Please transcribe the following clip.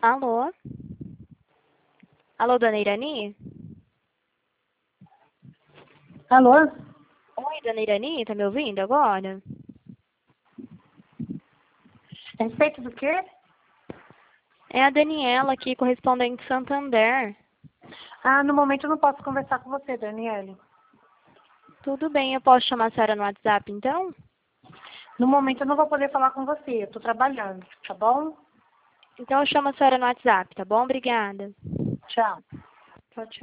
Alô? Alô, dona Irani? Alô? Oi, dona Irani, tá me ouvindo agora? A respeito do quê? É a Daniela aqui, correspondente Santander. No momento eu não posso conversar com você, Daniele. Tudo bem, eu posso chamar a senhora no WhatsApp, então? No momento eu não vou poder falar com você, eu tô trabalhando, tá bom? Então eu chamo a senhora no WhatsApp, tá bom? Obrigada. Tchau. Tchau, tchau.